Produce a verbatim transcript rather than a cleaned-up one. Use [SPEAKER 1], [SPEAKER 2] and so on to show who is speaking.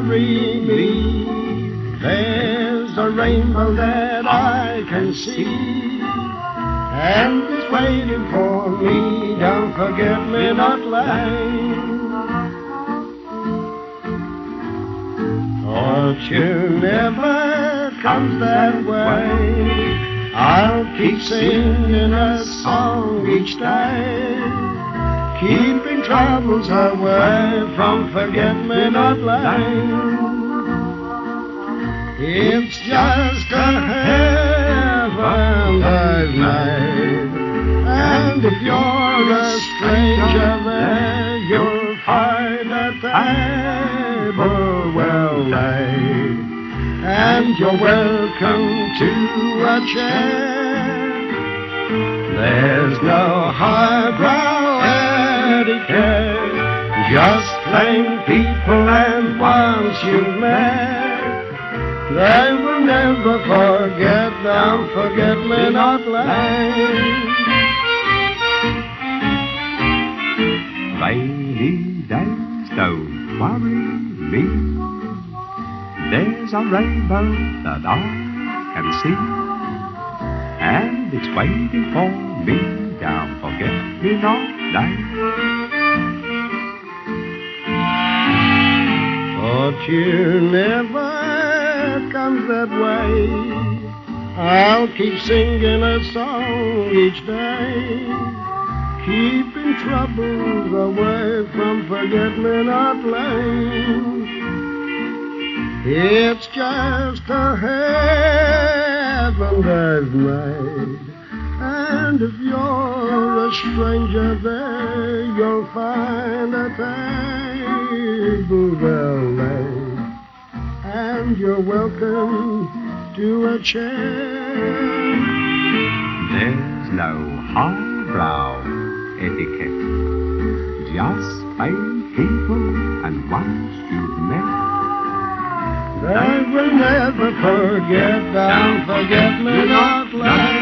[SPEAKER 1] worry me. There's a rainbow that I can see, and it's waiting for me down Forget-Me-Not Lane. Fortune never comes that way. I'll keep singing a song each day, keeping troubles away from Forget-Me-Not Lane. It's just a heaven I've made, and if you're a stranger there, you'll find a table well laid, and you're welcome to a chair. There's no highbrow etiquette, just plain people, and once you've met, they will never forget down Forget-Me-Not Lane.
[SPEAKER 2] Rainy days don't worry me. There's a rainbow that I can see, and it's waiting for me down Forget-Me-Not Lane.
[SPEAKER 1] Fortune never comes that way. I'll keep singing a song each day, keeping troubles away from Forget-Me-Not Lane. It's just a heaven I've made, and if you're a stranger there, you'll find a table well laid, and you're welcome to a chair.
[SPEAKER 2] There's no highbrow etiquette, just plain people, and once you've met,
[SPEAKER 1] they will never forget down Forget-Me-Not Lane.